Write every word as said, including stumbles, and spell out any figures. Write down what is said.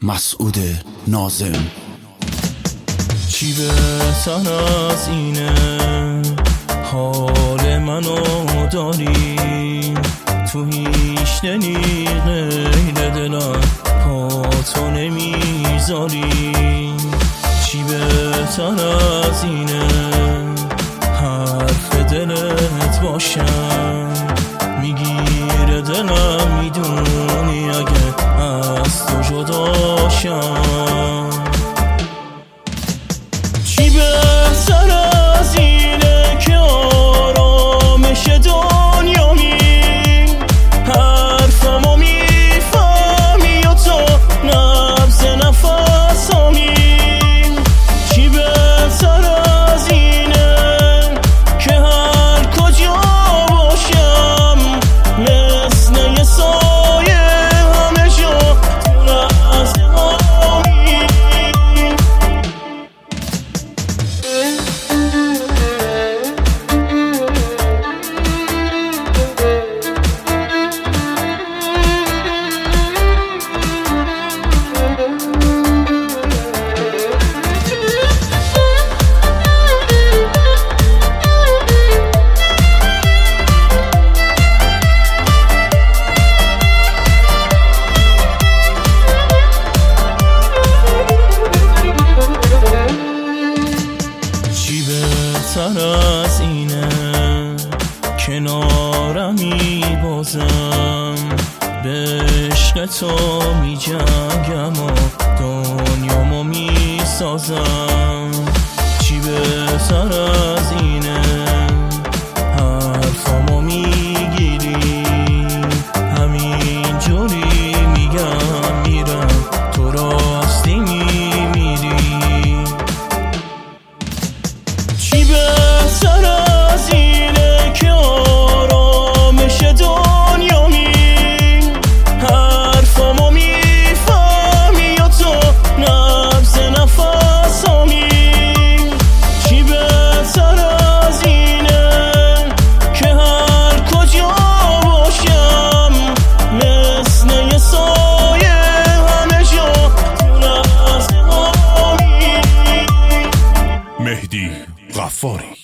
مسعود ناظم. چی بهتر از اینه حال منو داری، تو هیچ دلی غیر دلم پا تو نمیذاری. چی بهتر از اینه حرف دلت باشم، میگیره دلم میدونی اگه از تو جداشم. چی بهتر از اینه که آرامش دنیامی، حرفمو میفهمی و تو نبض نفسامی. چی بهتر از اینه که هر کجا باشم مثل یه سایه همه جا تو لحظه هامی. بهتر از اینه کنارمی بازم، به عشق تو میجنگم و دنیامو میسازم. چی بهتر از اینه حرفامو میگیری، همین جوری میگم میرم تو راستی میمیری. چی بهتر از اینه که آرامش دنیامی، حرفامو میفهمی و تو نبض نفسامی. چی بهتر از اینه که هر کجا باشم مثل یه سایه همه جا تو لحظه هامی. مهدی غفاری.